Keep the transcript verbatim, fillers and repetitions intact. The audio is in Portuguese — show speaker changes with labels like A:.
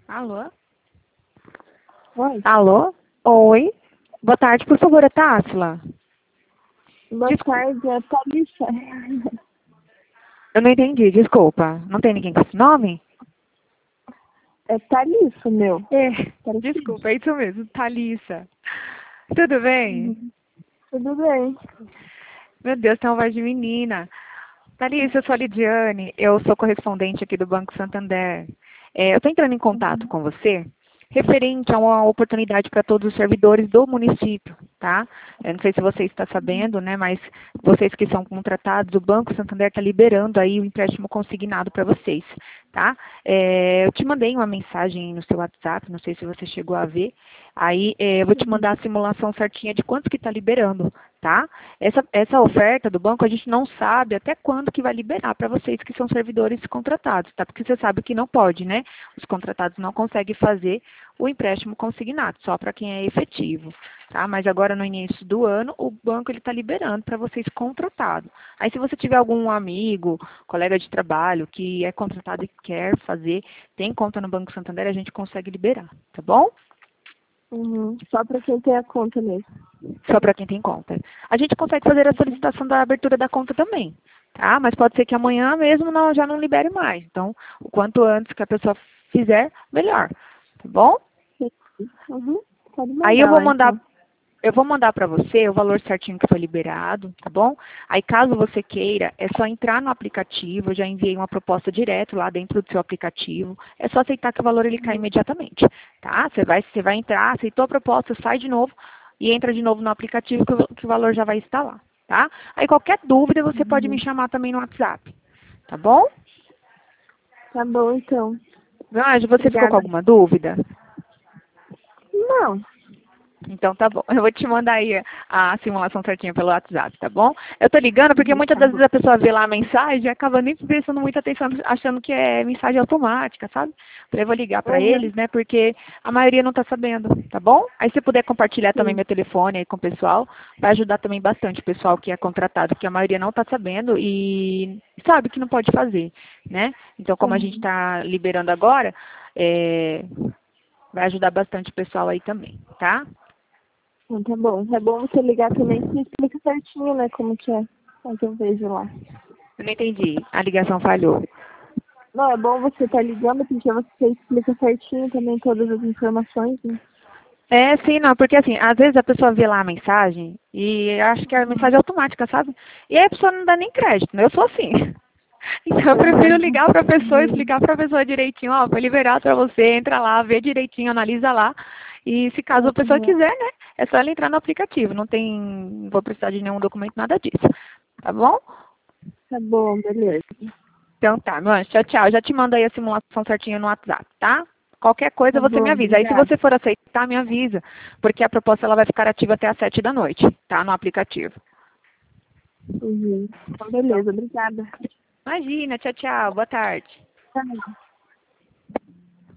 A: Alô?
B: Oi.
A: Alô? Oi? Boa tarde, por favor, é Tássila?
B: Boa
A: Desculpa.
B: tarde, é Thalissa.
A: Eu não entendi, desculpa. Não tem ninguém com esse nome?
B: É Thalissa, meu.
A: É,
B: Parecido.
A: desculpa, é isso mesmo, Thalissa. Tudo bem?
B: Uhum. Tudo bem.
A: Meu Deus, tem uma voz de menina. Thalissa, eu sou a Lidiane, eu sou correspondente aqui do Banco Santander. É, eu estou entrando em contato
B: Uhum.
A: com você referente a uma oportunidade para todos os servidores do município, tá? Eu não sei se você está sabendo, né, mas vocês que são contratados, o Banco Santander está liberando aí o empréstimo consignado para vocês, tá? É, eu te mandei uma mensagem no seu WhatsApp, não sei se você chegou a ver, aí é, eu vou te mandar a simulação certinha de quanto que está liberando, tá? Essa, essa oferta do banco a gente não sabe até quando que vai liberar para vocês que são servidores contratados, tá? Porque você sabe que não pode, né? Os contratados não conseguem fazer o empréstimo consignado, só para quem é efetivo, tá? Mas agora no início do ano o banco ele está liberando para vocês contratados. Aí se você tiver algum amigo, colega de trabalho que é contratado e quer fazer, tem conta no Banco Santander, a gente consegue liberar, tá bom?
B: Uhum. Só para quem tem a conta mesmo.
A: Só para quem tem conta. A gente consegue fazer a solicitação da abertura da conta também, tá? Mas pode ser que amanhã mesmo não, já não libere mais. Então, o quanto antes que a pessoa fizer, melhor, tá bom?
B: Sim. Uhum. Pode
A: Aí eu
B: mandar
A: vou
B: lá,
A: mandar,
B: então.
A: eu vou mandar para você o valor certinho que foi liberado, tá bom? Aí caso você queira, é só entrar no aplicativo, eu já enviei uma proposta direto lá dentro do seu aplicativo. É só aceitar que o valor ele cai imediatamente, tá? Você vai, você vai entrar, aceitou a proposta, sai de novo e entra de novo no aplicativo que, o- que o valor já vai estar lá, tá? Aí qualquer dúvida você pode me
B: Uhum.
A: chamar também no WhatsApp, tá bom?
B: Tá bom, então.
A: Anjo, você ficou com
B: Obrigada.
A: alguma dúvida?
B: Não.
A: Então tá bom. Eu vou te mandar aí a simulação certinha pelo WhatsApp, tá bom? Eu tô ligando porque
B: Uhum.
A: muitas
B: Tá
A: das
B: bom.
A: vezes a pessoa vê lá a mensagem e acaba nem prestando muita atenção, achando que é mensagem automática, sabe? Falei, eu vou ligar pra
B: Uhum.
A: eles, né? Porque a maioria não tá sabendo, tá bom? Aí se puder compartilhar também
B: Sim.
A: meu telefone aí com o pessoal, vai ajudar também bastante o pessoal que é contratado, porque a maioria não tá sabendo e sabe que não pode fazer, né? Então como a gente
B: Uhum.
A: tá liberando agora, é, vai ajudar bastante o pessoal aí também, tá?
B: Então, tá bom. É bom você ligar também que explica certinho, né, como que é. Aí que eu vejo lá.
A: Eu não entendi. A ligação falhou.
B: Não, é bom você estar ligando, porque você explica certinho também todas as informações, né?
A: É, sim, não, porque assim, às vezes a pessoa vê lá a mensagem e acha que é a mensagem é automática, sabe? E aí a pessoa não dá nem crédito, né? Eu sou assim. Então eu prefiro
B: Uhum.
A: ligar para a pessoa,
B: Uhum.
A: explicar para a pessoa direitinho, ó, foi liberado para você, entra lá, vê direitinho, analisa lá. E se caso a pessoa
B: Uhum.
A: quiser, né, é só ela entrar no aplicativo, não tem, não vou precisar de nenhum documento, nada disso. Tá bom?
B: Tá bom, beleza.
A: Então tá, meu anjo, tchau, tchau. Já te mando aí a simulação certinho no WhatsApp, tá? Qualquer coisa
B: Tá
A: você me
B: bom,
A: avisa. Aí se
B: obrigada.
A: você for aceitar, me avisa. Porque a proposta ela vai ficar ativa até às sete da noite, tá? No aplicativo.
B: Uhum. Então,
A: Então,
B: beleza, obrigada.
A: imagina, tchau, tchau. Boa tarde.
B: Tá.